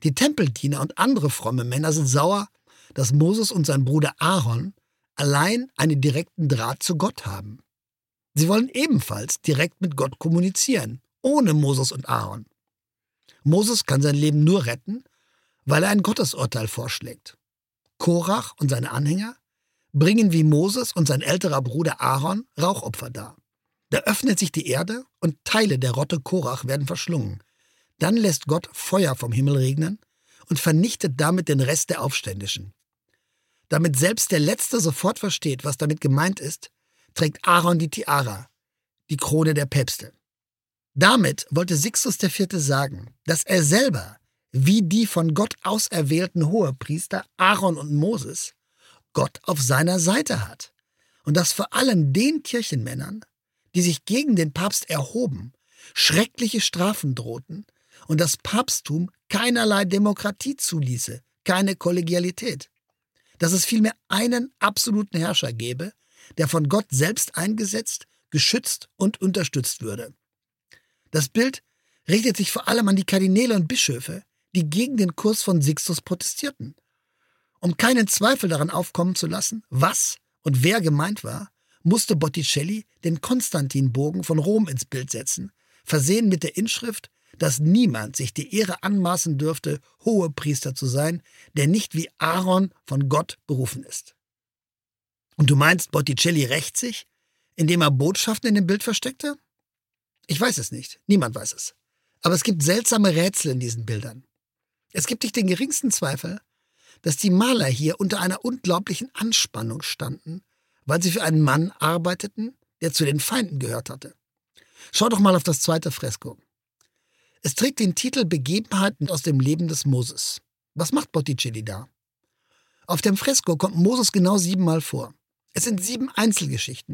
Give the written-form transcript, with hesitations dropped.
Die Tempeldiener und andere fromme Männer sind sauer, dass Moses und sein Bruder Aaron allein einen direkten Draht zu Gott haben. Sie wollen ebenfalls direkt mit Gott kommunizieren, ohne Moses und Aaron. Moses kann sein Leben nur retten, weil er ein Gottesurteil vorschlägt. Korach und seine Anhänger bringen wie Moses und sein älterer Bruder Aaron Rauchopfer dar. Da öffnet sich die Erde und Teile der Rotte Korach werden verschlungen. Dann lässt Gott Feuer vom Himmel regnen und vernichtet damit den Rest der Aufständischen. Damit selbst der Letzte sofort versteht, was damit gemeint ist, trägt Aaron die Tiara, die Krone der Päpste. Damit wollte Sixtus IV. Sagen, dass er selber, wie die von Gott auserwählten Hohepriester Aaron und Moses, Gott auf seiner Seite hat und dass vor allem den Kirchenmännern, die sich gegen den Papst erhoben, schreckliche Strafen drohten und das Papsttum keinerlei Demokratie zuließe, keine Kollegialität. Dass es vielmehr einen absoluten Herrscher gäbe, der von Gott selbst eingesetzt, geschützt und unterstützt würde. Das Bild richtet sich vor allem an die Kardinäle und Bischöfe, die gegen den Kurs von Sixtus protestierten. Um keinen Zweifel daran aufkommen zu lassen, was und wer gemeint war, musste Botticelli den Konstantinbogen von Rom ins Bild setzen, versehen mit der Inschrift, dass niemand sich die Ehre anmaßen dürfte, Hohepriester zu sein, der nicht wie Aaron von Gott berufen ist. Und du meinst, Botticelli rächt sich, indem er Botschaften in dem Bild versteckte? Ich weiß es nicht, niemand weiß es. Aber es gibt seltsame Rätsel in diesen Bildern. Es gibt nicht den geringsten Zweifel, dass die Maler hier unter einer unglaublichen Anspannung standen, weil sie für einen Mann arbeiteten, der zu den Feinden gehört hatte. Schau doch mal auf das zweite Fresko. Es trägt den Titel Begebenheiten aus dem Leben des Moses. Was macht Botticelli da? Auf dem Fresko kommt Moses genau 7-mal vor. Es sind 7 Einzelgeschichten,